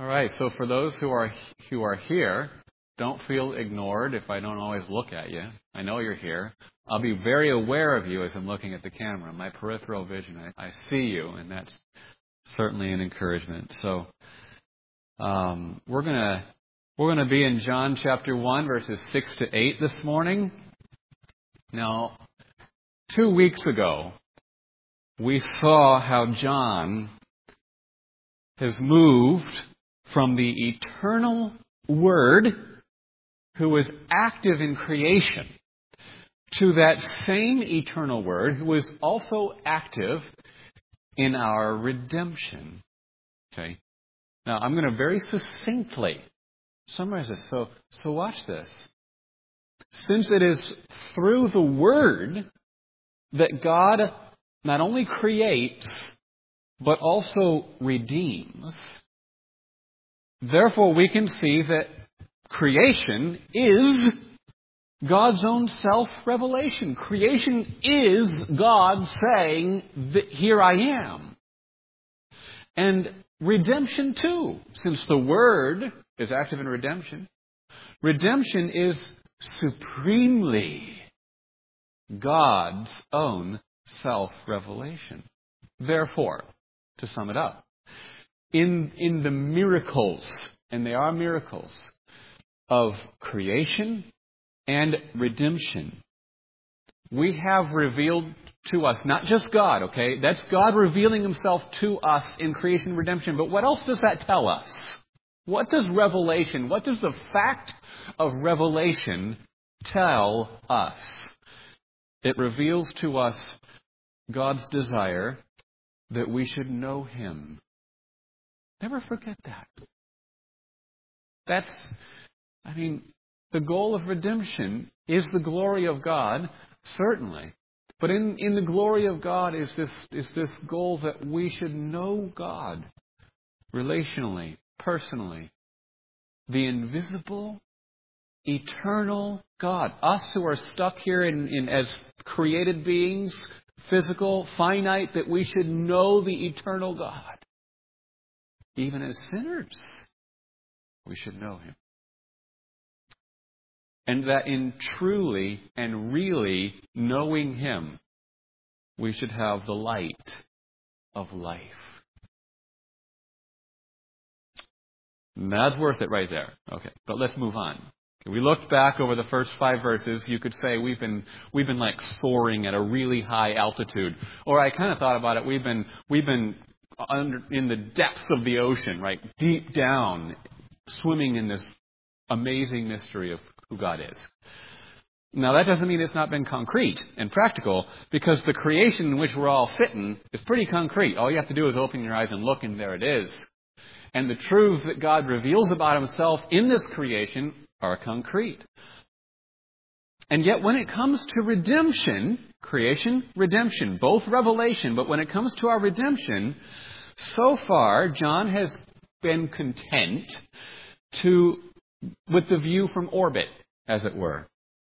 All right, so for those who are here, don't feel ignored if I don't always look at you. I know you're here. I'll be very aware of you as I'm looking at the camera. My peripheral vision, I see you, and that's certainly an encouragement. So we're gonna be in John chapter 1, verses 6 to 8 this morning. Now, 2 weeks ago, we saw how John has moved from the eternal Word, who was active in creation, to that same eternal Word, who is also active in our redemption. Okay? Now, I'm going to very succinctly summarize this. So watch this. Since it is through the Word that God not only creates, but also redeems, therefore we can see that creation is God's own self-revelation. Creation is God saying that here I am. And redemption too, since the Word is active in redemption. Redemption is supremely God's own self-revelation. Therefore, to sum it up, in the miracles, and they are miracles, of creation and redemption, we have revealed to us, not just God, okay? That's God revealing Himself to us in creation and redemption. But what else does that tell us? What does revelation, what does the fact of revelation tell us? It reveals to us God's desire that we should know Him. Never forget that. The goal of redemption is the glory of God, certainly. But in the glory of God is this goal that we should know God relationally, personally. The invisible, eternal God. Us who are stuck here in as created beings, physical, finite, that we should know the eternal God. Even as sinners, we should know Him. And that in truly and really knowing Him, we should have the light of life. And that's worth it right there. Okay, but let's move on. We looked back over the first 5 verses. You could say we've been like soaring at a really high altitude. Or I kind of thought about it. We've been in the depths of the ocean, right? Deep down, swimming in this amazing mystery of who God is. Now, that doesn't mean it's not been concrete and practical, because the creation in which we're all sitting is pretty concrete. All you have to do is open your eyes and look, and there it is. And the truths that God reveals about Himself in this creation are concrete. And yet, when it comes to redemption, creation, redemption, both revelation, but when it comes to our redemption, so far, John has been content with the view from orbit, as it were.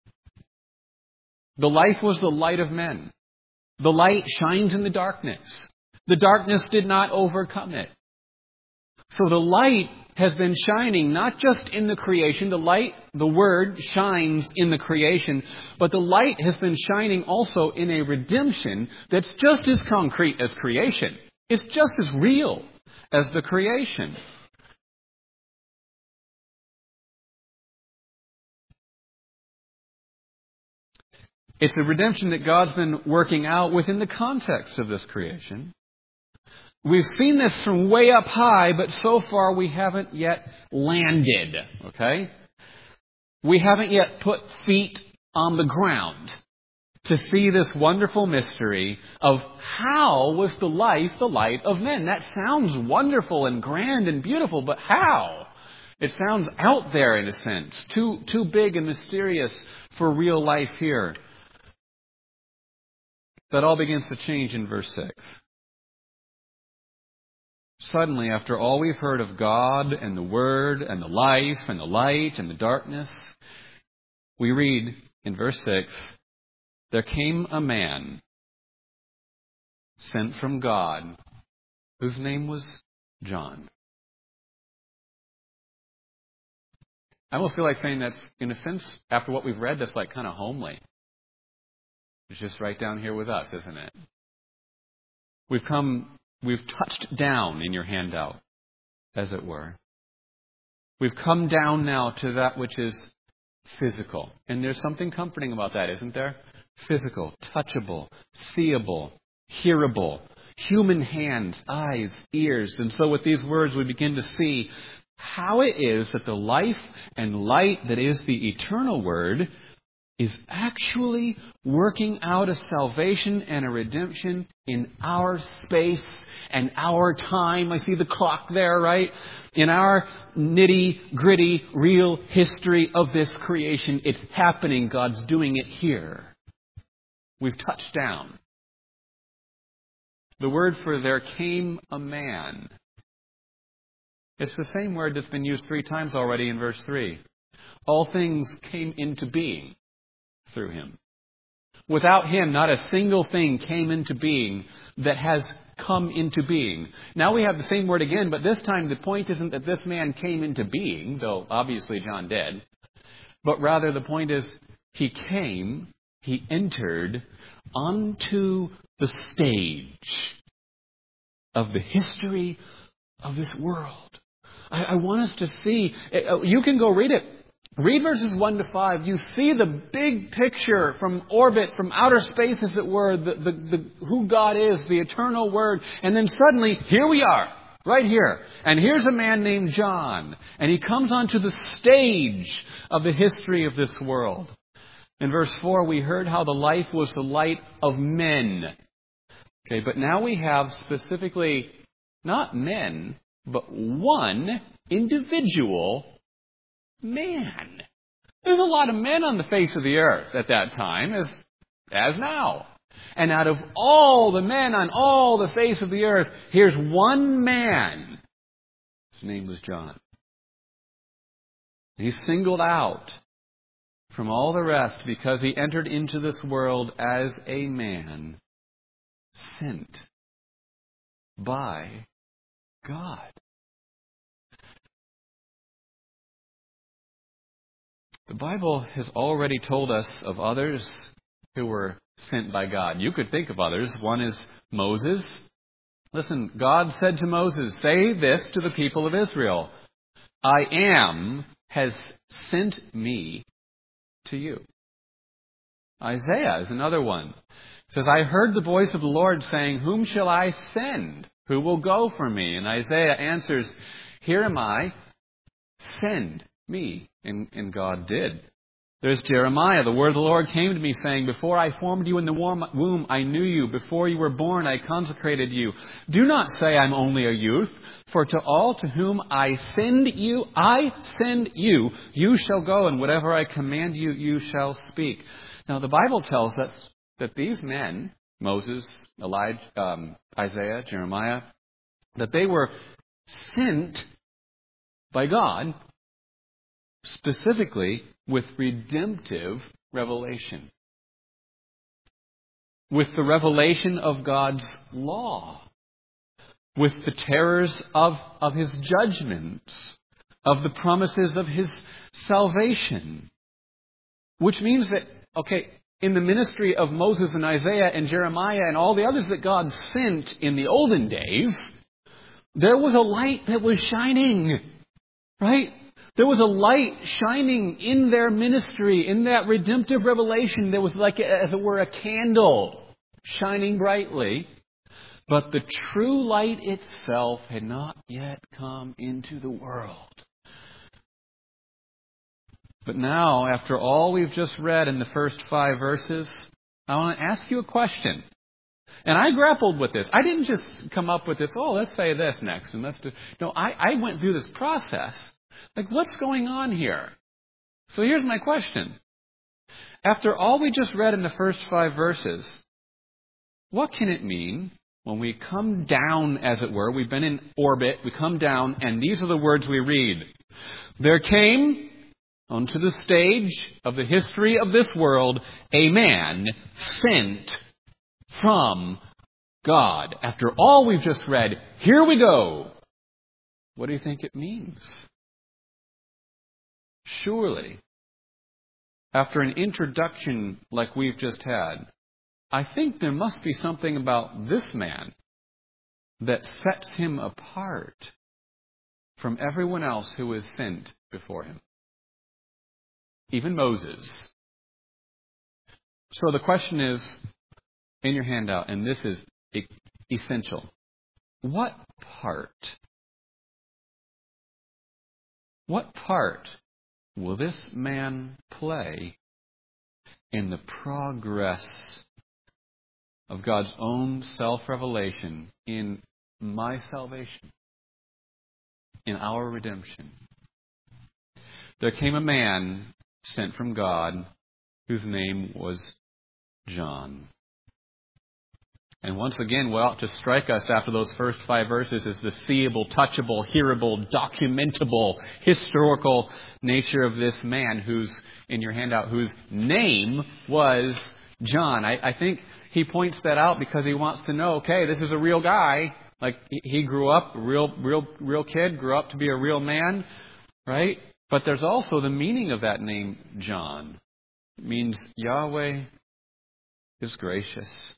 The life was the light of men. The light shines in the darkness. The darkness did not overcome it. So the light has been shining not just in the creation. The Word shines in the creation, but the light has been shining also in a redemption that's just as concrete as creation. It's just as real as the creation. It's a redemption that God's been working out within the context of this creation. We've seen this from way up high, but so far we haven't yet landed, okay? We haven't yet put feet on the ground to see this wonderful mystery of how was the life the light of men. That sounds wonderful and grand and beautiful, but how? It sounds out there in a sense, too big and mysterious for real life here. That all begins to change in verse 6. Suddenly, after all we've heard of God and the Word and the life and the light and the darkness, we read in verse 6, there came a man sent from God whose name was John. I almost feel like saying that's, in a sense, after what we've read, that's like kind of homely. It's just right down here with us, isn't it? We've touched down in your handout, as it were. We've come down now to that which is physical. And there's something comforting about that, isn't there? Physical, touchable, seeable, hearable, human hands, eyes, ears. And so with these words we begin to see how it is that the life and light that is the eternal Word is actually working out a salvation and a redemption in our space and our time. I see the clock there, right? In our nitty-gritty, real history of this creation, it's happening. God's doing it here. We've touched down. The word for there came a man. It's the same word that's been used 3 times already in verse 3. All things came into being through him. Without him, not a single thing came into being that has come into being. Now we have the same word again, but this time the point isn't that this man came into being, though obviously John did, but rather the point is he came, he entered onto the stage of the history of this world. I want us to see, you can go read it. Read verses 1 to 5. You see the big picture from orbit, from outer space as it were, who God is, the eternal Word. And then suddenly, here we are, right here. And here's a man named John. And he comes onto the stage of the history of this world. In verse 4, we heard how the life was the light of men. Okay, but now we have specifically not men, but one individual man. There's a lot of men on the face of the earth at that time, as now. And out of all the men on all the face of the earth, here's one man. His name was John. He's singled out from all the rest because he entered into this world as a man sent by God. The Bible has already told us of others who were sent by God. You could think of others. One is Moses. Listen, God said to Moses, "Say this to the people of Israel. I am has sent me to you." Isaiah is another one. It says, "I heard the voice of the Lord saying, 'Whom shall I send? Who will go for me?' And Isaiah answers, 'Here am I, send me.'" And God did. There's Jeremiah. "The word of the Lord came to me saying, 'Before I formed you in the womb, I knew you. Before you were born, I consecrated you. Do not say I'm only a youth, for to all to whom I send you, you shall go, and whatever I command you, you shall speak.'" Now, the Bible tells us that these men, Moses, Elijah, Isaiah, Jeremiah, that they were sent by God specifically with redemptive revelation. With the revelation of God's law. With the terrors of His judgments. Of the promises of His salvation. Which means that, in the ministry of Moses and Isaiah and Jeremiah and all the others that God sent in the olden days, there was a light that was shining. Right? There was a light shining in their ministry, in that redemptive revelation. There was like, as it were, a candle shining brightly. But the true light itself had not yet come into the world. But now, after all we've just read in the first 5 verses, I want to ask you a question. And I grappled with this. I didn't just come up with this, let's say this next. And let's do. No, I went through this process. Like, what's going on here? So here's my question. After all we just read in the first 5 verses, what can it mean when we come down, as it were? We've been in orbit, we come down, and these are the words we read. There came onto the stage of the history of this world a man sent from God. After all we've just read, here we go. What do you think it means? Surely, after an introduction like we've just had, I think there must be something about this man that sets him apart from everyone else who has sinned before him. Even Moses. So the question is, in your handout, and this is essential. What part will this man play in the progress of God's own self-revelation in my salvation, in our redemption? There came a man sent from God whose name was John. And once again, what ought to strike us after those first 5 verses is the seeable, touchable, hearable, documentable, historical nature of this man who's, in your handout, whose name was John. I think he points that out because he wants to know, okay, this is a real guy. Like, he grew up, real kid, grew up to be a real man, right? But there's also the meaning of that name, John. It means Yahweh is gracious.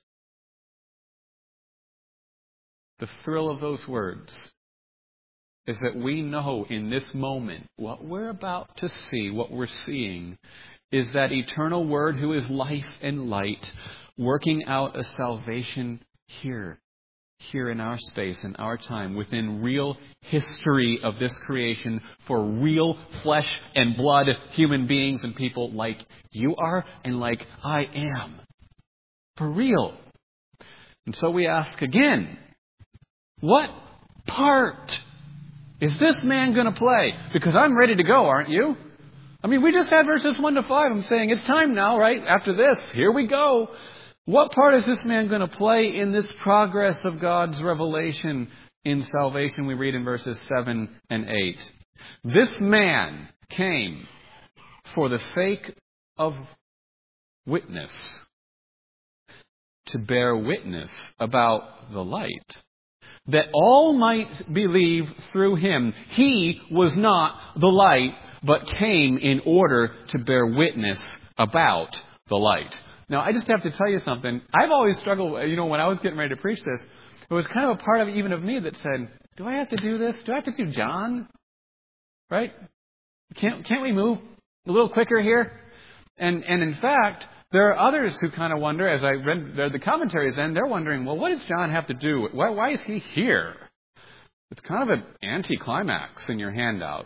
The thrill of those words is that we know in this moment what we're about to see, what we're seeing, is that eternal Word who is life and light, working out a salvation here in our space, in our time, within real history of this creation for real flesh and blood human beings and people like you are and like I am. For real. And so we ask again, what part is this man going to play? Because I'm ready to go, aren't you? I mean, we just had verses 1 to 5. I'm saying it's time now, right? After this, here we go. What part is this man going to play in this progress of God's revelation in salvation? We read in verses 7 and 8. This man came for the sake of witness, to bear witness about the light, that all might believe through him. He was not the light, but came in order to bear witness about the light. Now, I just have to tell you something. I've always struggled, when I was getting ready to preach this, it was kind of a part of even of me that said, do I have to do this? Do I have to do John? Right? Can't we move a little quicker here? And in fact, there are others who kind of wonder, as I read the commentaries then, they're wondering, well, what does John have to do? Why is he here? It's kind of an anticlimax in your handout.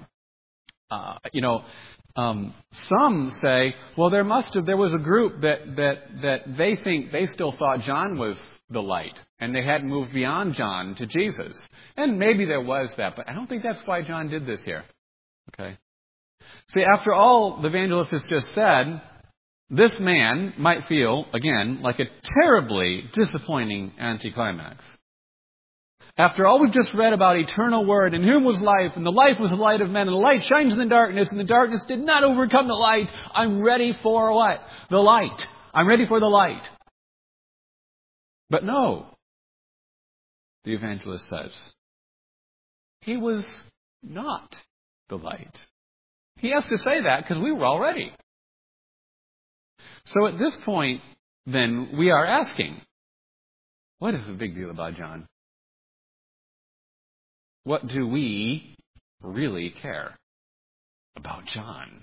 Some say, well, there was a group that they still thought John was the light, and they hadn't moved beyond John to Jesus. And maybe there was that, but I don't think that's why John did this here. Okay. See, after all the evangelist has just said, this man might feel, again, like a terribly disappointing anticlimax. After all we've just read about eternal Word, in whom was life, and the life was the light of men, and the light shines in the darkness, and the darkness did not overcome the light, I'm ready for what? The light. I'm ready for the light. But no, the evangelist says, he was not the light. He has to say that because we were all ready. So at this point, then, we are asking, what is the big deal about John? What do we really care about John?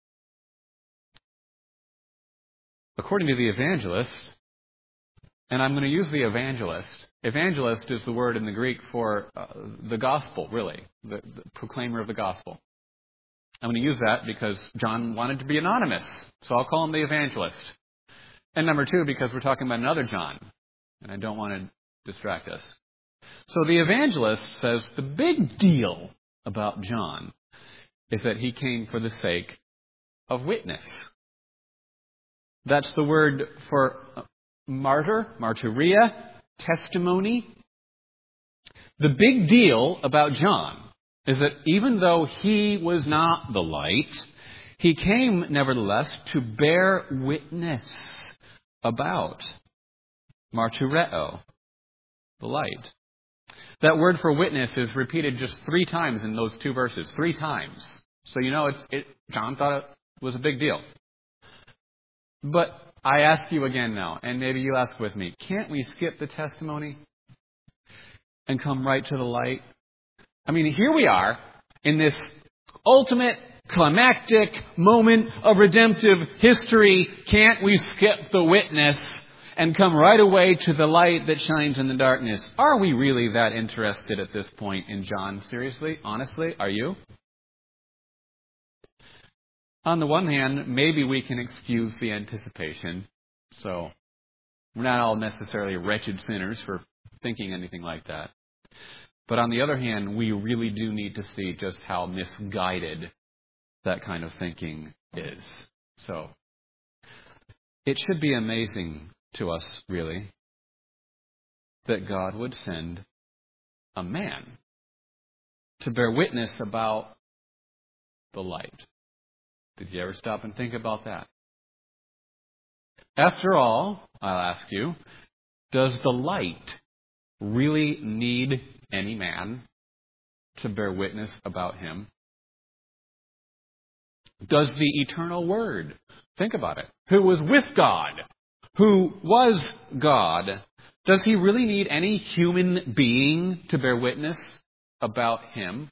According to the evangelist, and I'm going to use the evangelist. Evangelist is the word in the Greek for the gospel, really, the proclaimer of the gospel. I'm going to use that because John wanted to be anonymous, so I'll call him the evangelist. And number 2, because we're talking about another John, and I don't want to distract us. So the evangelist says the big deal about John is that he came for the sake of witness. That's the word for martyr, martyria, testimony. The big deal about John is that even though he was not the light, he came nevertheless to bear witness about martyreo, the light. That word for witness is repeated just 3 times in those 2 verses. 3 times. So John thought it was a big deal. But I ask you again now, and maybe you ask with me, can't we skip the testimony and come right to the light? I mean, here we are in this ultimate climactic moment of redemptive history. Can't we skip the witness and come right away to the light that shines in the darkness? Are we really that interested at this point in John? Seriously? Honestly? Are you? On the one hand, maybe we can excuse the anticipation. So we're not all necessarily wretched sinners for thinking anything like that. But on the other hand, we really do need to see just how misguided that kind of thinking is. So it should be amazing to us, really, that God would send a man to bear witness about the light. Did you ever stop and think about that? After all, I'll ask you, does the light really need any man to bear witness about him? Does the eternal Word, think about it, who was with God, who was God, does he really need any human being to bear witness about him?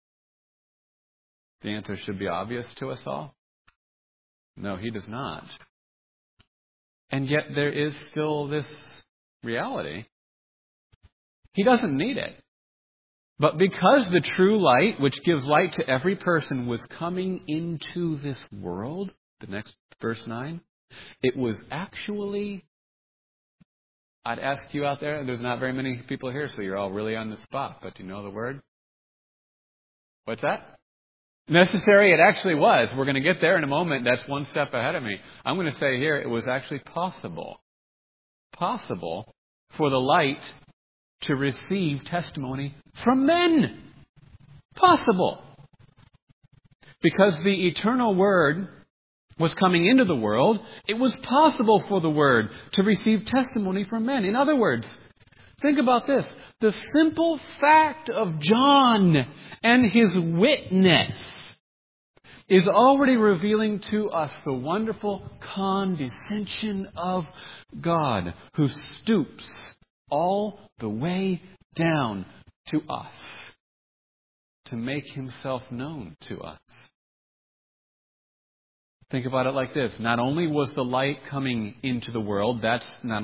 The answer should be obvious to us all. No, he does not. And yet there is still this reality. He doesn't need it. But because the true light, which gives light to every person, was coming into this world, the next verse 9, it was actually, I'd ask you out there's not very many people here, so you're all really on the spot, but do you know the word? What's that? Necessary, it actually was. We're going to get there in a moment. That's one step ahead of me. I'm going to say here, it was actually possible for the light to receive testimony from men. Possible. Because the eternal Word was coming into the world, it was possible for the Word to receive testimony from men. In other words, think about this. The simple fact of John and his witness is already revealing to us the wonderful condescension of God, who stoops all the way down to us to make himself known to us. Think about it like this. Not only was the light coming into the world, but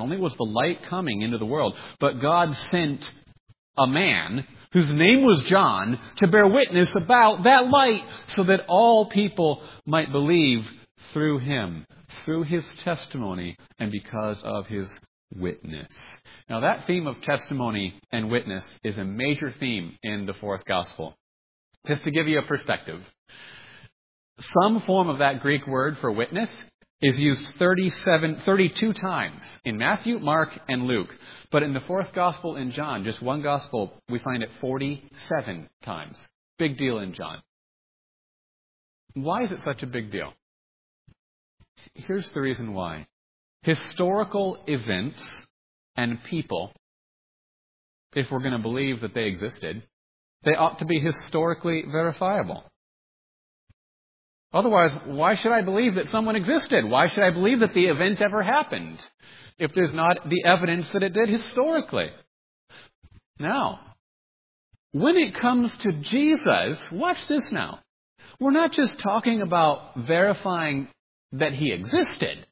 God sent a man whose name was John to bear witness about that light so that all people might believe through him, through his testimony, and because of his witness. Now that theme of testimony and witness is a major theme in the fourth gospel. Just to give you a perspective, some form of that Greek word for witness is used 32 times in Matthew, Mark, and Luke. But in the fourth gospel in John, just one gospel, we find it 47 times. Big deal in John. Why is it such a big deal? Here's the reason why. Historical events and people, if we're going to believe that they existed, they ought to be historically verifiable. Otherwise, why should I believe that someone existed? Why should I believe that the event ever happened if there's not the evidence that it did historically? Now, when it comes to Jesus, watch this now. We're not just talking about verifying that he existed.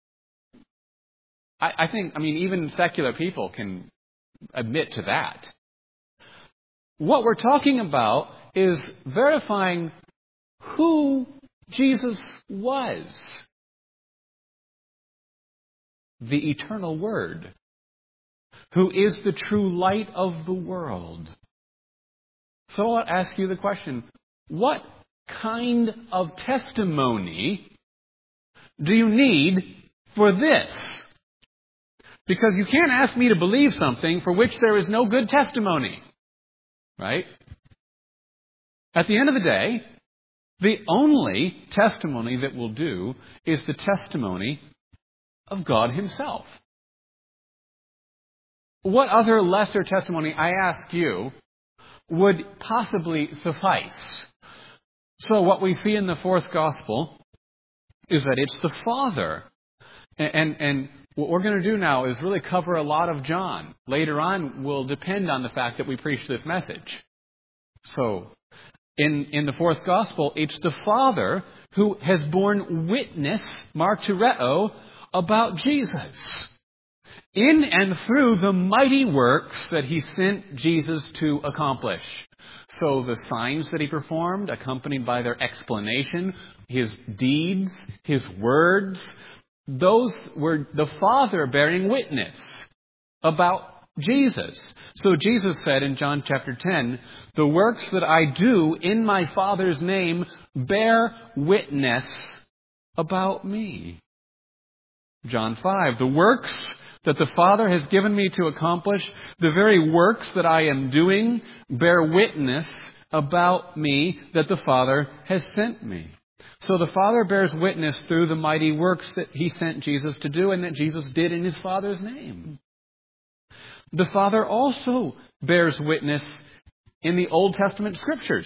I think even secular people can admit to that. What we're talking about is verifying who Jesus was. The eternal Word, who is the true light of the world. So I'll ask you the question, what kind of testimony do you need for this? Because you can't ask me to believe something for which there is no good testimony. Right? At the end of the day, the only testimony that will do is the testimony of God himself. What other lesser testimony, I ask you, would possibly suffice So what we see in the fourth gospel is that it's the Father. And what we're going to do now is really cover a lot of John. Later on will depend on the fact that we preach this message. So, in the fourth gospel, it's the Father who has borne witness, martyreo, about Jesus. In and through the mighty works that he sent Jesus to accomplish. So the signs that he performed, accompanied by their explanation, his deeds, his words, those were the Father bearing witness about Jesus. So Jesus said in John chapter 10, the works that I do in my Father's name bear witness about me. John 5, the works that the Father has given me to accomplish, the very works that I am doing bear witness about me that the Father has sent me. So the Father bears witness through the mighty works that he sent Jesus to do and that Jesus did in his Father's name. The Father also bears witness in the Old Testament Scriptures,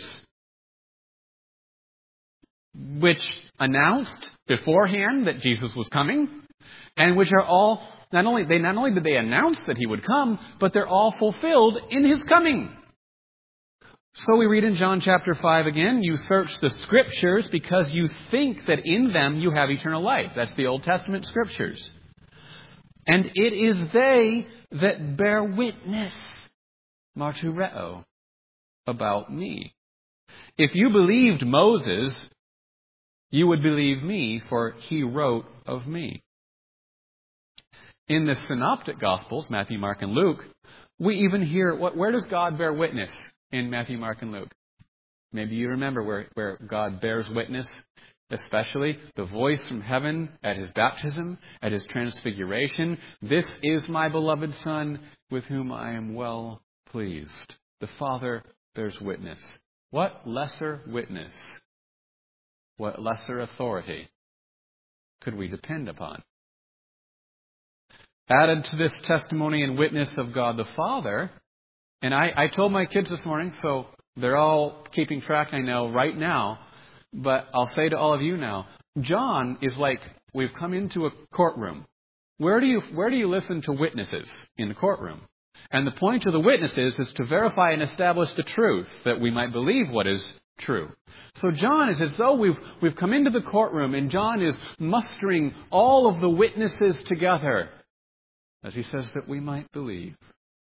which announced beforehand that Jesus was coming, and which are all, not only did they announce that he would come, but they're all fulfilled in his coming. So we read in John chapter 5 again, you search the Scriptures because you think that in them you have eternal life. That's the Old Testament Scriptures. And it is they that bear witness, martyreo, about me. If you believed Moses, you would believe me, for he wrote of me. In the Synoptic Gospels, Matthew, Mark, and Luke, we even hear, where does God bear witness in Matthew, Mark, and Luke? Maybe you remember where God bears witness, especially the voice from heaven at his baptism, at his transfiguration. This is my beloved Son, with whom I am well pleased. The Father bears witness. What lesser witness, what lesser authority could we depend upon? Added to this testimony and witness of God the Father, and I told my kids this morning, so they're all keeping track, I know, right now, but I'll say to all of you now, John is like, we've come into a courtroom. Where do you listen to witnesses in the courtroom? And the point of the witnesses is to verify and establish the truth, that we might believe what is true. So John is as though we've come into the courtroom, and John is mustering all of the witnesses together, as he says that we might believe.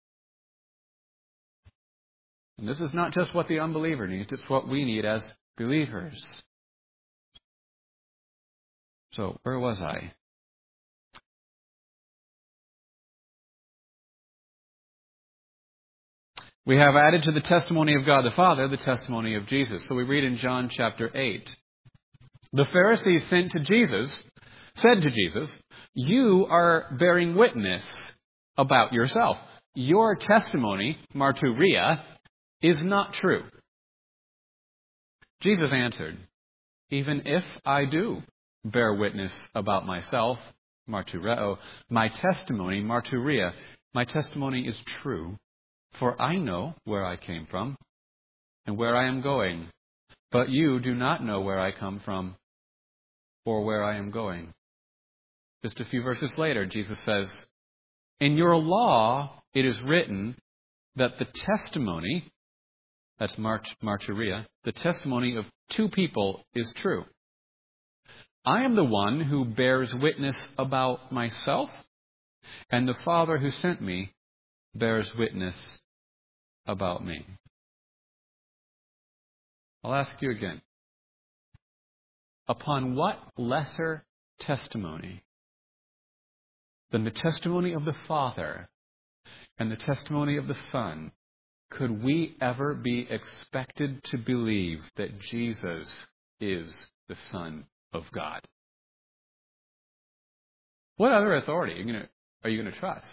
And this is not just what the unbeliever needs, it's what we need as believers. So, where was I? We have added to the testimony of God the Father the testimony of Jesus. So we read in John chapter 8. The Pharisees said to Jesus, you are bearing witness about yourself. Your testimony, martyria, is not true. Jesus answered, even if I do bear witness about myself, martyreo, my testimony, martyria, my testimony is true, for I know where I came from and where I am going, but you do not know where I come from or where I am going. Just a few verses later, Jesus says, in your law it is written that the testimony, that's martyria, the testimony of two people is true. I am the one who bears witness about myself, and the Father who sent me bears witness about me. I'll ask you again. Upon what lesser testimony than the testimony of the Father and the testimony of the Son could we ever be expected to believe that Jesus is the Son of God? What other authority are you going to trust?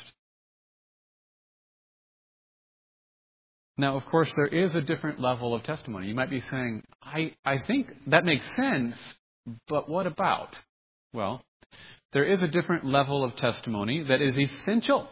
Now, of course, there is a different level of testimony. You might be saying, I think that makes sense, but what about? Well, there is a different level of testimony that is essential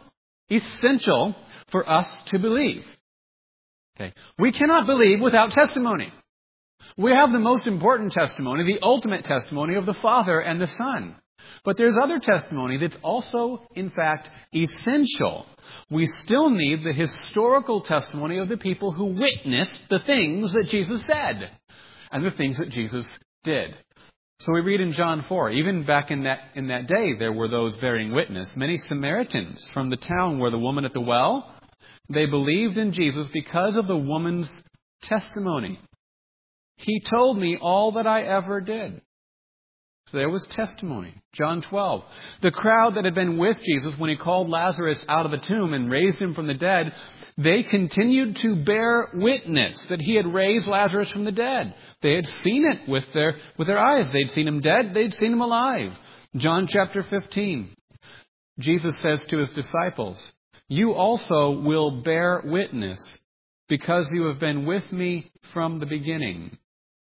for us to believe. Okay. We cannot believe without testimony. We have the most important testimony, the ultimate testimony of the Father and the Son. But there's other testimony that's also, in fact, essential. We still need the historical testimony of the people who witnessed the things that Jesus said and the things that Jesus did. So we read in John 4, even back in that day, there were those bearing witness. Many Samaritans from the town where the woman at the well, they believed in Jesus because of the woman's testimony. He told me all that I ever did. So there was testimony. John 12. The crowd that had been with Jesus when he called Lazarus out of the tomb and raised him from the dead, they continued to bear witness that he had raised Lazarus from the dead. They had seen it with their eyes. They'd seen him dead. They'd seen him alive. John chapter 15. Jesus says to his disciples, "You also will bear witness because you have been with me from the beginning."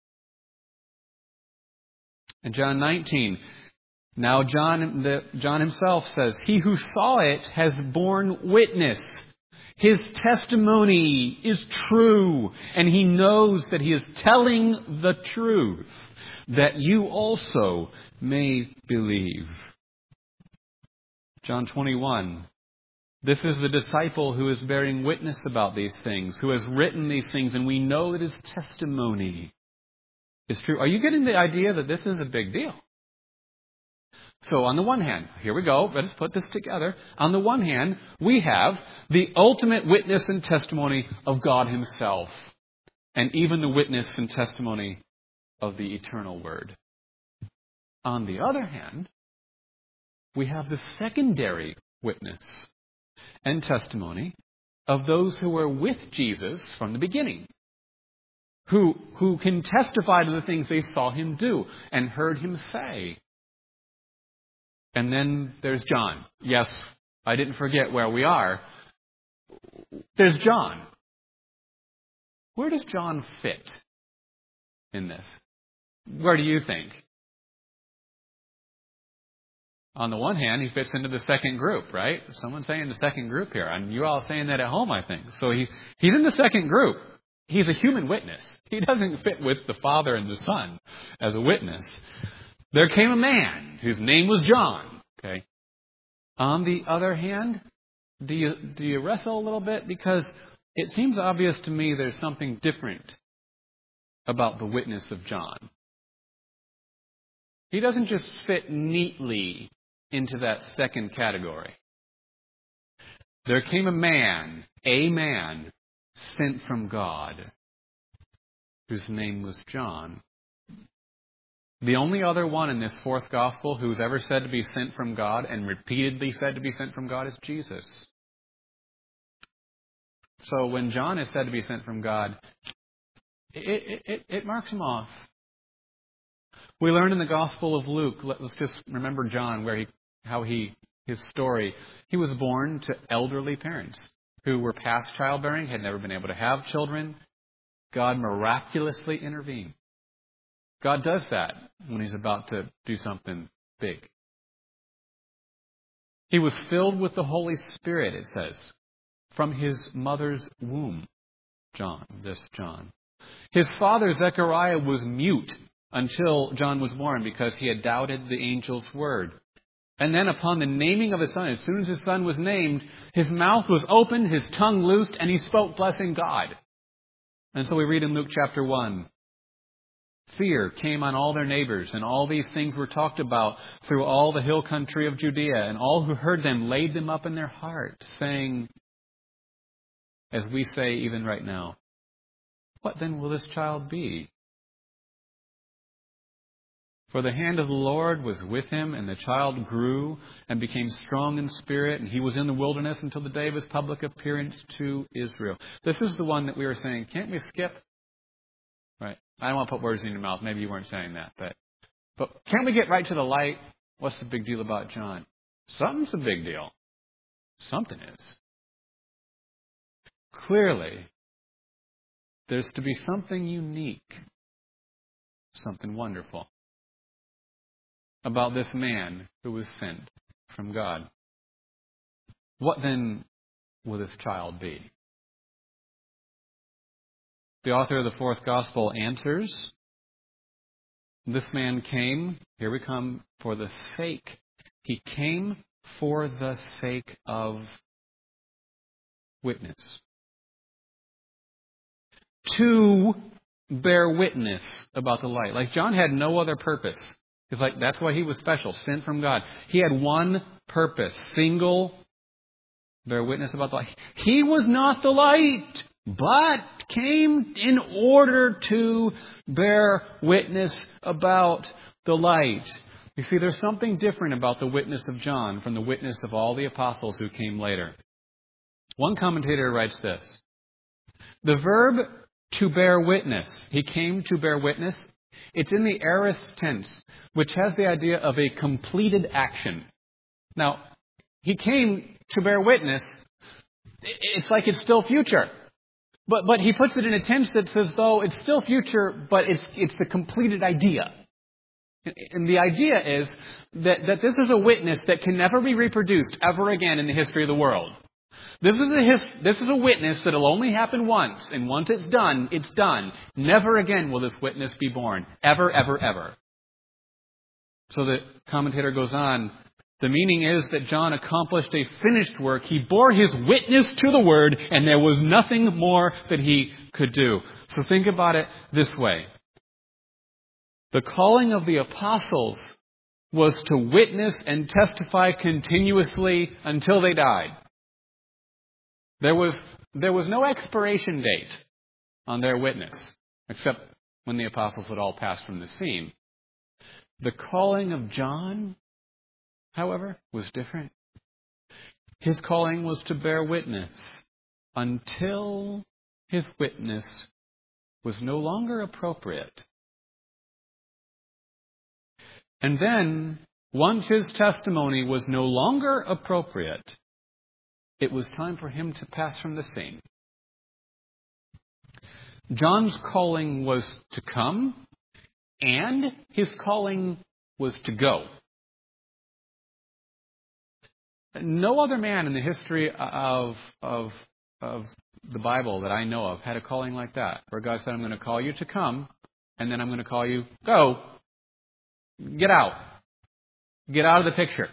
In John 19, now John himself says, "He who saw it has borne witness. His testimony is true, and he knows that he is telling the truth, that you also may believe." John 21, this is the disciple who is bearing witness about these things, who has written these things, and we know that his testimony is true. Are you getting the idea that this is a big deal? So on the one hand, here we go, let us put this together. On the one hand, we have the ultimate witness and testimony of God himself, and even the witness and testimony of the eternal Word. On the other hand, we have the secondary witness and testimony of those who were with Jesus from the beginning, who can testify to the things they saw him do and heard him say. And then there's John. Yes, I didn't forget where we are. There's John. Where does John fit in this? Where do you think? On the one hand, he fits into the second group, right? Someone's saying the second group here. And you're all saying that at home, I think. So he's in the second group. He's a human witness. He doesn't fit with the Father and the Son as a witness. There came a man whose name was John. Okay. On the other hand, do you wrestle a little bit? Because it seems obvious to me there's something different about the witness of John. He doesn't just fit neatly into that second category. There came a man sent from God, whose name was John. The only other one in this fourth gospel who's ever said to be sent from God and repeatedly said to be sent from God is Jesus. So when John is said to be sent from God, it marks him off. We learn in the Gospel of Luke, let's just remember John, his story. He was born to elderly parents who were past childbearing, had never been able to have children. God miraculously intervened. God does that when he's about to do something big. He was filled with the Holy Spirit, it says, from his mother's womb. John. His father, Zechariah, was mute until John was born because he had doubted the angel's word. And then upon the naming of his son, as soon as his son was named, his mouth was opened, his tongue loosed, and he spoke blessing God. And so we read in Luke chapter 1, fear came on all their neighbors, and all these things were talked about through all the hill country of Judea, and all who heard them laid them up in their heart, saying, as we say even right now, what then will this child be? For the hand of the Lord was with him, and the child grew and became strong in spirit, and he was in the wilderness until the day of his public appearance to Israel. This is the one that we were saying, can't we skip? Right. I don't want to put words in your mouth. Maybe you weren't saying that. But can't we get right to the light? What's the big deal about John? Something's a big deal. Something is. Clearly, there's to be something unique, something wonderful about this man who was sent from God. What then will this child be? the author of the fourth gospel answers, this man came, here we come, for the sake. He came for the sake of witness. To bear witness about the light. Like John had no other purpose. It's like that's why he was special, sent from God. He had one purpose, single, bear witness about the light. He was not the light, but came in order to bear witness about the light. You see, there's something different about the witness of John from the witness of all the apostles who came later. One commentator writes this: the verb to bear witness, he came to bear witness, it's in the aorist tense, which has the idea of a completed action. Now, he came to bear witness, it's like it's still future. But he puts it in a tense that's as though it's still future, but it's the completed idea. And the idea is that this is a witness that can never be reproduced ever again in the history of the world. This is a witness that will only happen once, and once it's done, it's done. Never again will this witness be born. Ever, ever, ever. So the commentator goes on, the meaning is that John accomplished a finished work. He bore his witness to the word, and there was nothing more that he could do. So think about it this way. The calling of the apostles was to witness and testify continuously until they died. There was no expiration date on their witness, except when the apostles had all passed from the scene. The calling of John, however, was different. His calling was to bear witness until his witness was no longer appropriate. And then, once his testimony was no longer appropriate, it was time for him to pass from the scene. John's calling was to come, and his calling was to go. No other man in the history of the Bible that I know of had a calling like that, where God said, I'm going to call you to come, and then I'm going to call you, go, get out. Get out of the picture.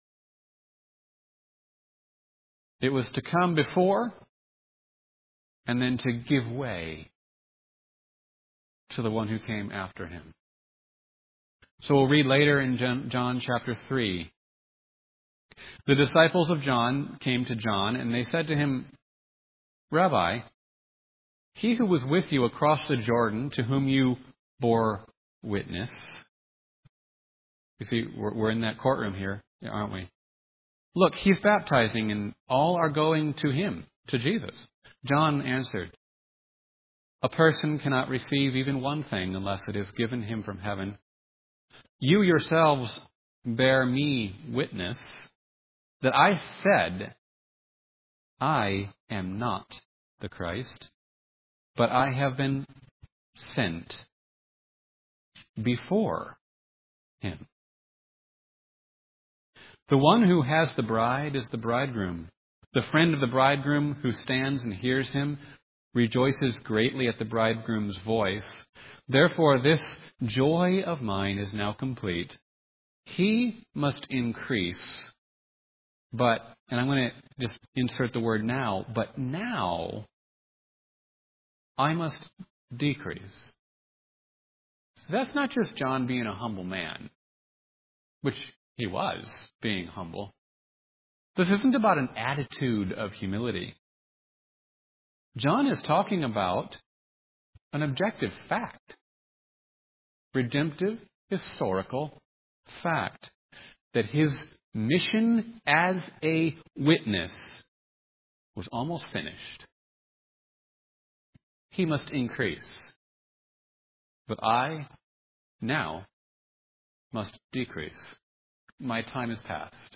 It was to come before, and then to give way to the one who came after him. So we'll read later in John chapter 3. The disciples of John came to John, and they said to him, Rabbi, he who was with you across the Jordan, to whom you bore witness. You see, we're in that courtroom here, aren't we? Look, he's baptizing, and all are going to him, to Jesus. John answered, a person cannot receive even one thing unless it is given him from heaven. You yourselves bear me witness that I said, I am not the Christ, but I have been sent before him. The one who has the bride is the bridegroom. The friend of the bridegroom who stands and hears him rejoices greatly at the bridegroom's voice. Therefore, this joy of mine is now complete. He must increase, but, and I'm going to just insert the word now, but now I must decrease. So that's not just John being a humble man, which he was being humble. This isn't about an attitude of humility. John is talking about an objective fact. Redemptive, historical fact. That his mission as a witness was almost finished. He must increase. But I now must decrease. My time is past.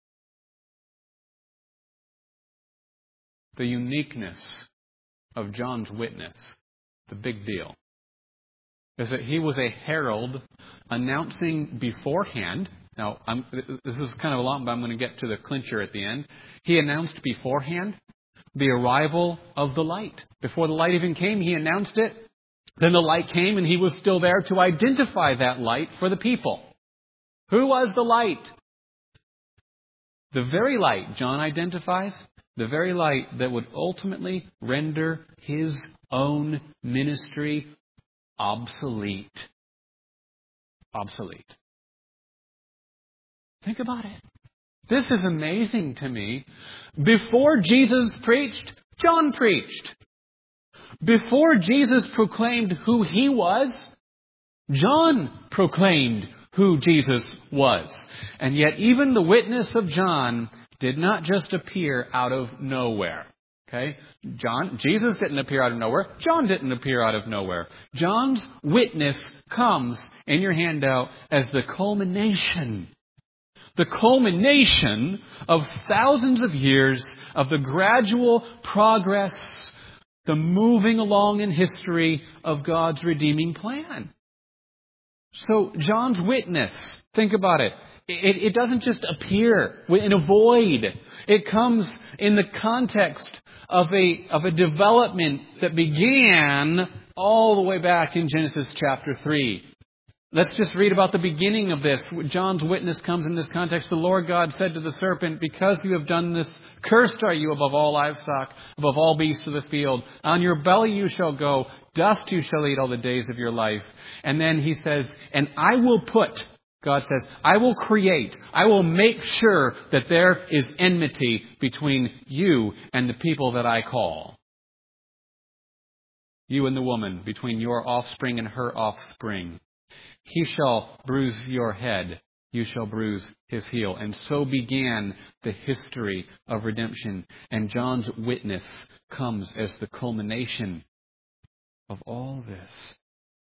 The uniqueness of John's witness, the big deal, is that he was a herald announcing beforehand. Now, this is kind of a long, but I'm going to get to the clincher at the end. He announced beforehand the arrival of the light. Before the light even came, he announced it. Then the light came, and he was still there to identify that light for the people. Who was the light? The very light John identifies, the very light that would ultimately render his own ministry obsolete. Obsolete. Think about it. This is amazing to me. Before Jesus preached, John preached. Before Jesus proclaimed who he was, John proclaimed who Jesus was. And yet even the witness of John did not just appear out of nowhere. Okay? Jesus didn't appear out of nowhere. John didn't appear out of nowhere. John's witness comes in your handout as the culmination of thousands of years of the gradual progress, the moving along in history of God's redeeming plan. So John's witness, think about it. It doesn't just appear in a void. It comes in the context of a development that began all the way back in Genesis chapter 3. Let's just read about the beginning of this. John's witness comes in this context. The Lord God said to the serpent, "Because you have done this, cursed are you above all livestock, above all beasts of the field. On your belly you shall go, dust you shall eat all the days of your life." And then he says, "And I will put," God says, "I will create, I will make sure that there is enmity between you and the people that I call. You and the woman, between your offspring and her offspring. He shall bruise your head, you shall bruise his heel." And so began the history of redemption. And John's witness comes as the culmination of all this.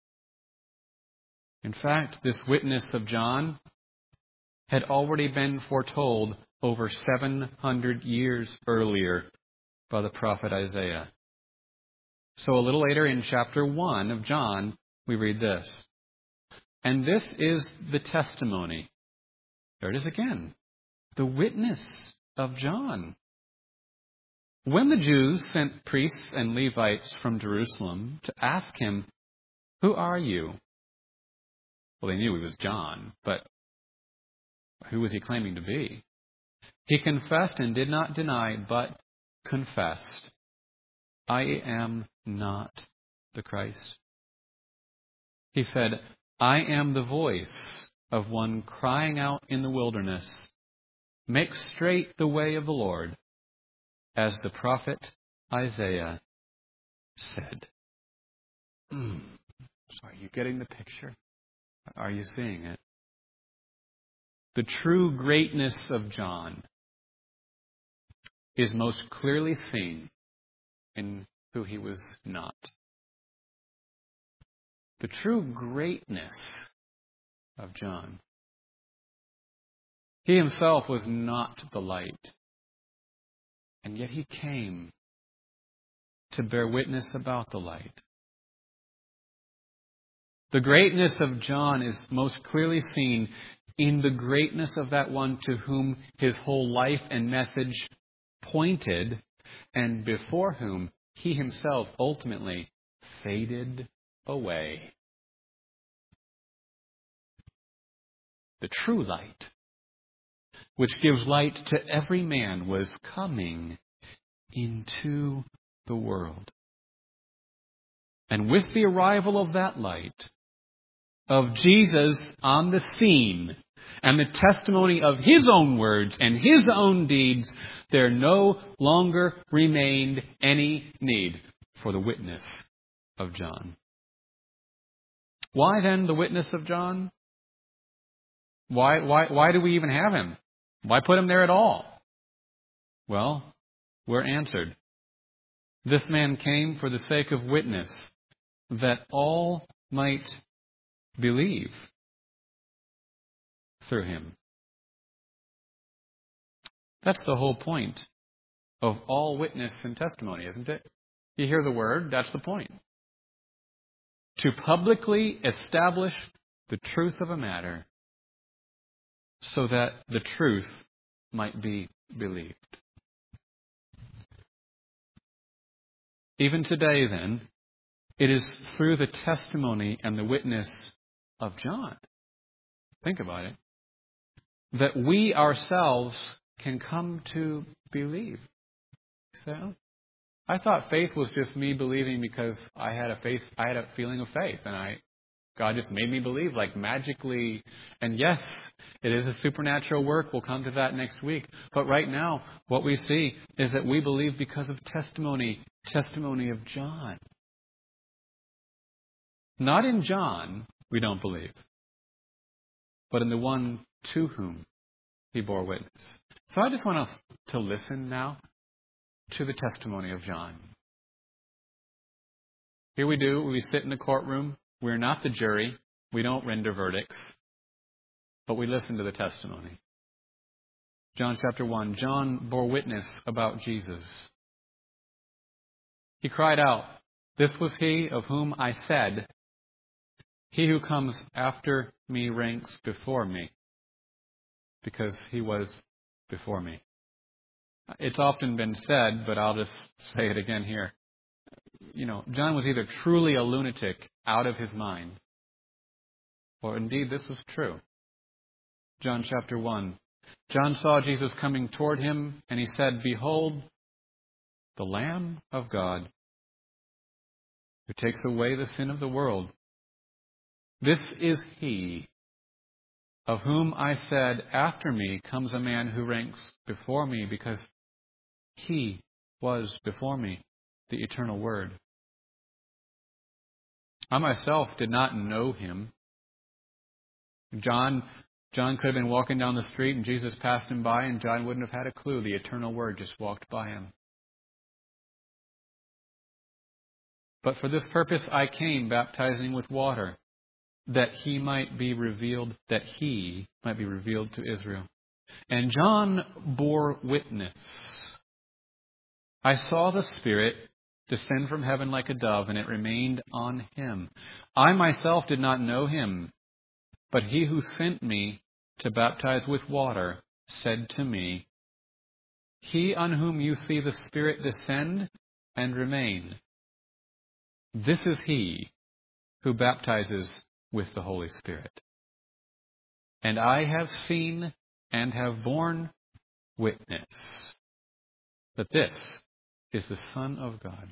In fact, this witness of John had already been foretold over 700 years earlier by the prophet Isaiah. So a little later in chapter 1 of John, we read this. "And this is the testimony." There it is again. The witness of John. "When the Jews sent priests and Levites from Jerusalem to ask him, 'Who are you?' Well, they knew he was John, but who was he claiming to be? He confessed and did not deny, but confessed, 'I am not the Christ.' He said, 'I am the voice of one crying out in the wilderness, make straight the way of the Lord, as the prophet Isaiah said.'" So are you getting the picture? Are you seeing it? The true greatness of John is most clearly seen in who he was not. The true greatness of John. He himself was not the light, and yet he came to bear witness about the light. The greatness of John is most clearly seen in the greatness of that one to whom his whole life and message pointed, and before whom he himself ultimately faded away. The true light, which gives light to every man, was coming into the world. And with the arrival of that light, of Jesus on the scene, and the testimony of his own words and his own deeds, there no longer remained any need for the witness of John. Why then the witness of John? Why do we even have him? Why put him there at all? Well, we're answered. This man came for the sake of witness, that all might believe through him. That's the whole point of all witness and testimony, isn't it? You hear the word, that's the point. To publicly establish the truth of a matter so that the truth might be believed. Even today, then, it is through the testimony and the witness of John, think about it, that we ourselves can come to believe. So, I thought faith was just me believing because I had a feeling of faith, and God just made me believe, like magically. And yes, it is a supernatural work. We'll come to that next week. But right now, what we see is that we believe because of testimony of John. Not in John, we don't believe, but in the one to whom he bore witness. So I just want us to listen now to the testimony of John. Here we sit in the courtroom. We're not the jury. We don't render verdicts, but we listen to the testimony. John chapter 1, John bore witness about Jesus. He cried out, "This was he of whom I said, 'He who comes after me ranks before me,' because he was before me." It's often been said, but I'll just say it again here. John was either truly a lunatic out of his mind, or indeed this was true. John chapter 1. John saw Jesus coming toward him, and he said, "Behold, the Lamb of God, who takes away the sin of the world. This is he of whom I said, 'After me comes a man who ranks before me, because he was before me,'" the eternal Word. I myself did not know him. John could have been walking down the street and Jesus passed him by, and John wouldn't have had a clue. The eternal Word just walked by him. "But for this purpose I came, baptizing with water, that he might be revealed to Israel." And John bore witness. "I saw the Spirit descend from heaven like a dove, and it remained on him. I myself did not know him, but he who sent me to baptize with water said to me, 'He on whom you see the Spirit descend and remain, this is he who baptizes with the Holy Spirit.' And I have seen and have borne witness that this is the Son of God."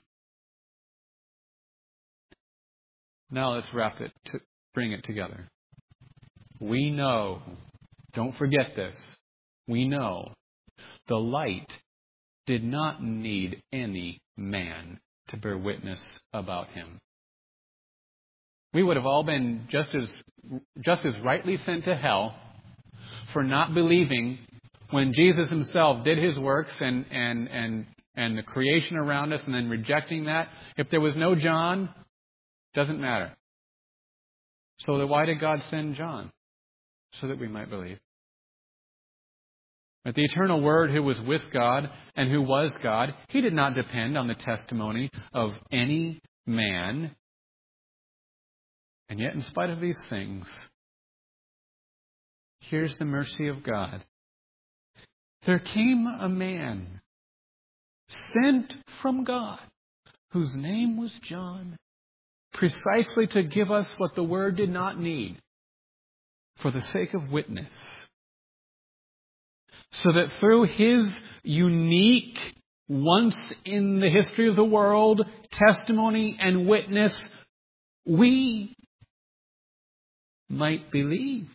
Now let's bring it together. We know, don't forget this, we know the light did not need any man to bear witness about him. We would have all been just as rightly sent to hell for not believing when Jesus himself did his works and the creation around us, and then rejecting that. If there was no John, doesn't matter. So then why did God send John? So that we might believe. But the eternal Word who was with God and who was God, he did not depend on the testimony of any man. And yet, in spite of these things, here's the mercy of God. There came a man sent from God, whose name was John, precisely to give us what the Word did not need, for the sake of witness, so that through his unique, once in the history of the world, testimony and witness, we might believe.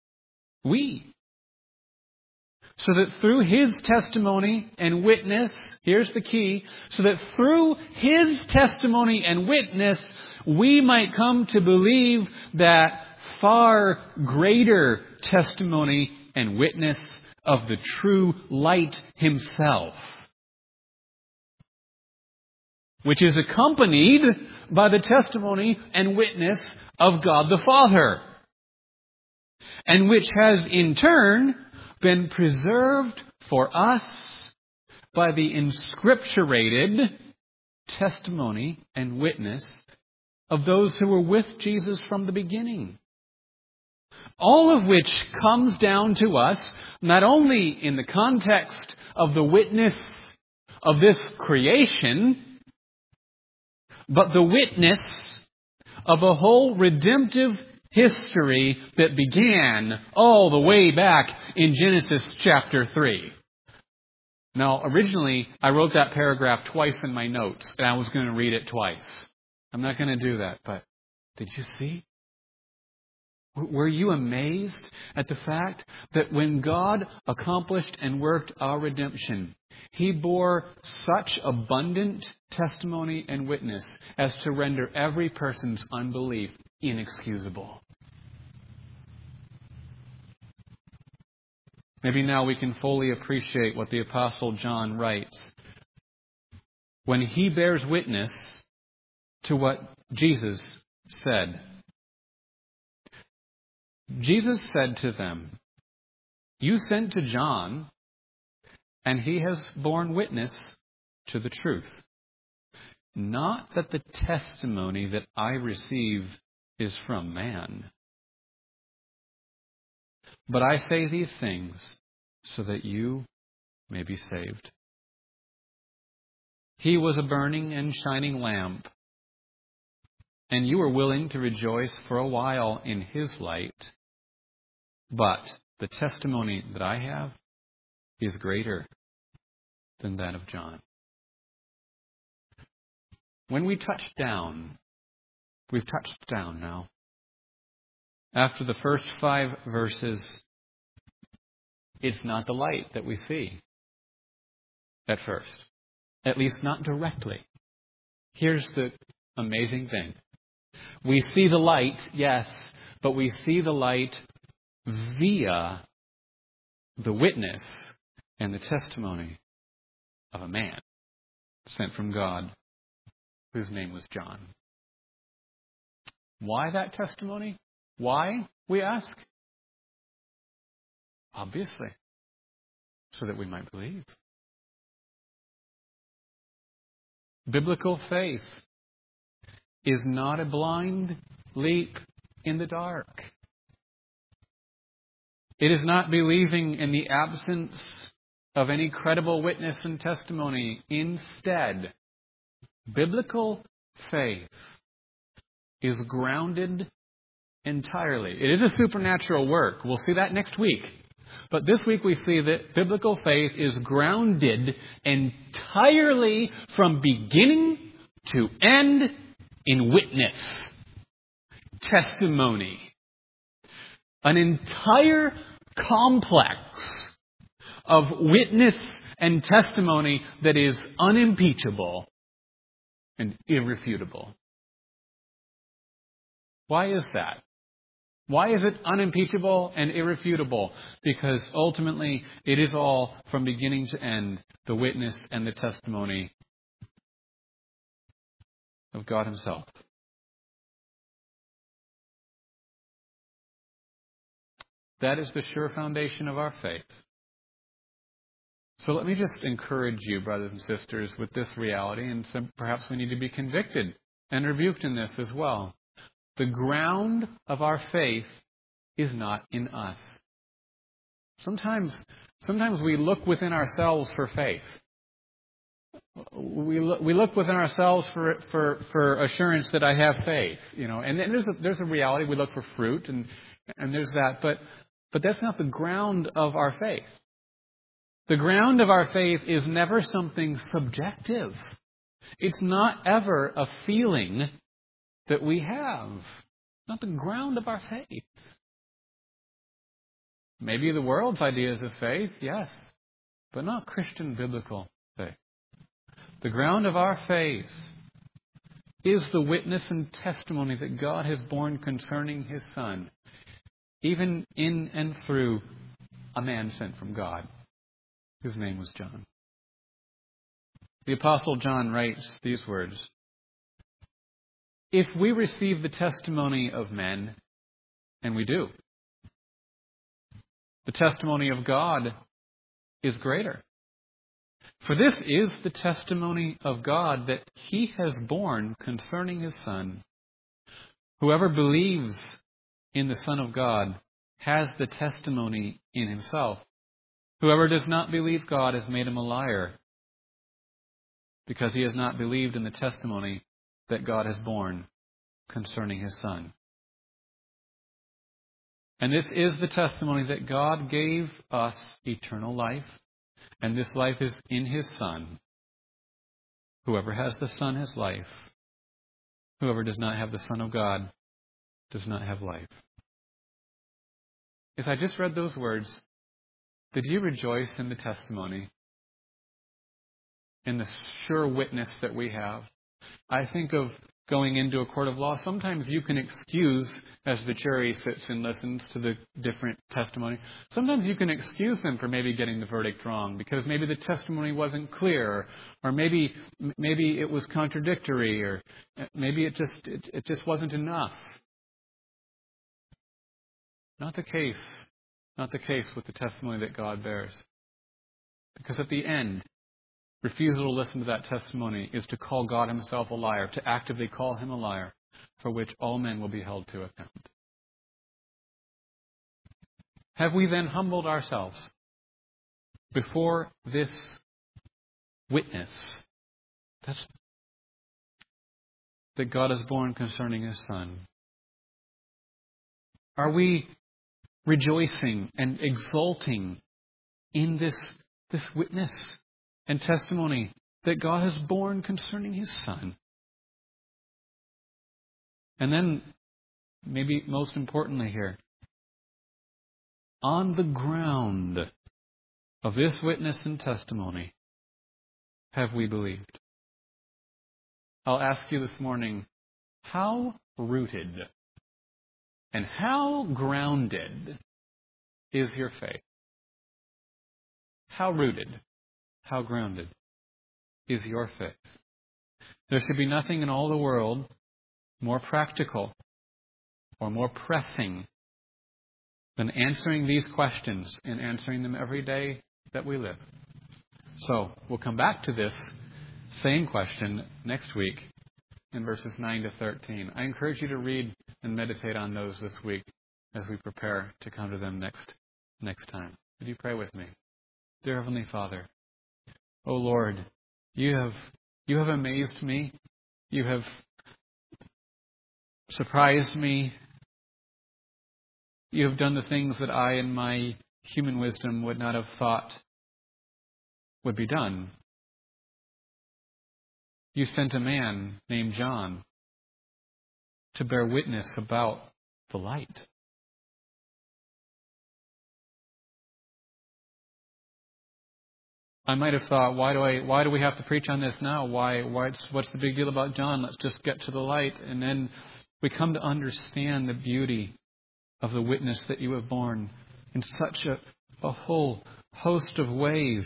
So that through his testimony and witness, here's the key, so that through his testimony and witness, we might come to believe that far greater testimony and witness of the true light himself, which is accompanied by the testimony and witness of God the Father, and which has in turn been preserved for us by the inscripturated testimony and witness of those who were with Jesus from the beginning. All of which comes down to us not only in the context of the witness of this creation, but the witness of a whole redemptive history that began all the way back in Genesis chapter 3. Now, originally, I wrote that paragraph twice in my notes, and I was going to read it twice. I'm not going to do that, but did you see? Were you amazed at the fact that when God accomplished and worked our redemption, He bore such abundant testimony and witness as to render every person's unbelief inexcusable? Maybe now we can fully appreciate what the Apostle John writes when he bears witness to what Jesus said. Jesus said to them, "You sent to John, and he has borne witness to the truth. Not that the testimony that I receive is from man. But I say these things so that you may be saved. He was a burning and shining lamp, and you were willing to rejoice for a while in his light. But the testimony that I have is greater than that of John." When we touch down, we've touched down now. After the first 5 verses, it's not the light that we see at first. At least not directly. Here's the amazing thing. We see the light, yes, but we see the light via the witness and the testimony of a man sent from God, whose name was John. Why that testimony? Why, we ask? Obviously, so that we might believe. Biblical faith is not a blind leap in the dark. It is not believing in the absence of any credible witness and testimony. Instead, biblical faith is grounded entirely. It is a supernatural work. We'll see that next week. But this week we see that biblical faith is grounded entirely from beginning to end in witness, testimony. An entire complex of witness and testimony that is unimpeachable and irrefutable. Why is that? Why is it unimpeachable and irrefutable? Because ultimately it is all from beginning to end the witness and the testimony of God Himself. That is the sure foundation of our faith. So let me just encourage you, brothers and sisters, with this reality, and perhaps we need to be convicted and rebuked in this as well. The ground of our faith is not in us. Sometimes we look within ourselves for faith. We look within ourselves for assurance that I have faith, And then there's a reality. We look for fruit, and there's that. But that's not the ground of our faith. The ground of our faith is never something subjective. It's not ever a feeling that we have. Not the ground of our faith. Maybe the world's ideas of faith, yes, but not Christian biblical faith. The ground of our faith is the witness and testimony that God has borne concerning His Son, even in and through a man sent from God, whose name was John. The Apostle John writes these words: "If we receive the testimony of men," and we do, "the testimony of God is greater. For this is the testimony of God that He has borne concerning His Son. Whoever believes in the Son of God has the testimony in himself. Whoever does not believe God has made him a liar, because he has not believed in the testimony that God has borne concerning His Son. And this is the testimony that God gave us eternal life, and this life is in His Son. Whoever has the Son has life. Whoever does not have the Son of God does not have life. As I just read those words, did you rejoice in the testimony? In the sure witness that we have? I think of going into a court of law. Sometimes you can excuse, as the jury sits and listens to the different testimony, sometimes you can excuse them for maybe getting the verdict wrong because maybe the testimony wasn't clear, or maybe it was contradictory, or maybe it just wasn't enough. Not the case. Not the case with the testimony that God bears. Because at the end, refusal to listen to that testimony is to call God Himself a liar, to actively call Him a liar, for which all men will be held to account. Have we then humbled ourselves before this witness that God has borne concerning His Son? Are we rejoicing and exulting in this witness and testimony that God has borne concerning His Son? And then, maybe most importantly here, on the ground of this witness and testimony, have we believed? I'll ask you this morning, how rooted and how grounded is your faith? How rooted, how grounded is your faith? There should be nothing in all the world more practical or more pressing than answering these questions and answering them every day that we live. So, we'll come back to this same question next week in verses 9 to 13. I encourage you to read and meditate on those this week as we prepare to come to them next time. Would you pray with me? Dear Heavenly Father, O Lord, you have amazed me. You have surprised me. You have done the things that I in my human wisdom would not have thought would be done. You sent a man named John to bear witness about the light. I might have thought, why do we have to preach on this now? What's the big deal about John? Let's just get to the light. And then we come to understand the beauty of the witness that you have borne in such a whole host of ways.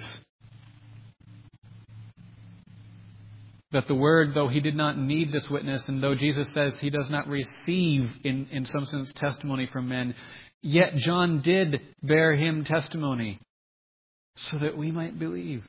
That the Word, though He did not need this witness, and though Jesus says He does not receive, in some sense, testimony from men, yet John did bear Him testimony so that we might believe.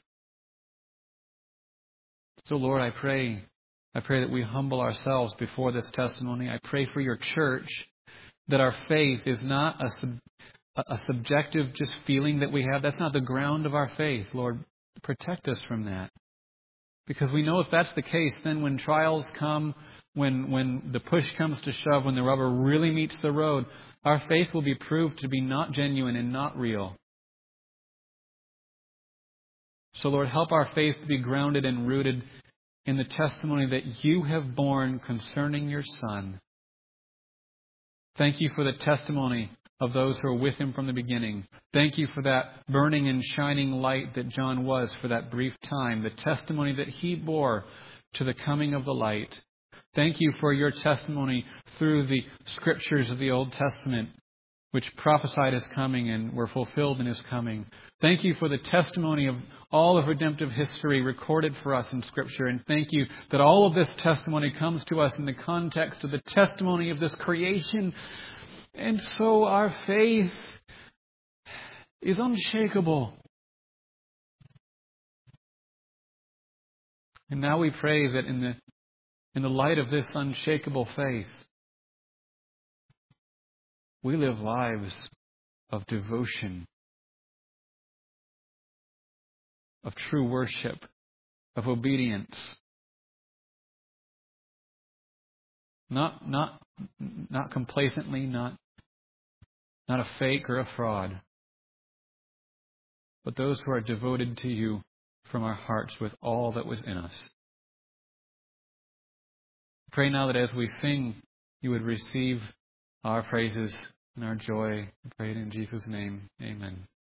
So Lord, I pray that we humble ourselves before this testimony. I pray for your church that our faith is not a subjective just feeling that we have. That's not the ground of our faith. Lord, protect us from that. Because we know if that's the case, then when trials come, when the push comes to shove, when the rubber really meets the road, our faith will be proved to be not genuine and not real. So Lord, help our faith to be grounded and rooted in the testimony that you have borne concerning your Son. Thank you for the testimony of those who are with Him from the beginning. Thank you for that burning and shining light that John was for that brief time, the testimony that he bore to the coming of the light. Thank you for your testimony through the Scriptures of the Old Testament, which prophesied His coming and were fulfilled in His coming. Thank you for the testimony of all of redemptive history recorded for us in Scripture. And thank you that all of this testimony comes to us in the context of the testimony of this creation. And so our faith is unshakable. And now we pray that in the light of this unshakable faith, we live lives of devotion, of true worship, of obedience, Not complacently, not a fake or a fraud, but those who are devoted to you from our hearts with all that was in us. Pray now that as we sing, you would receive our praises and our joy. I pray it in Jesus' name. Amen.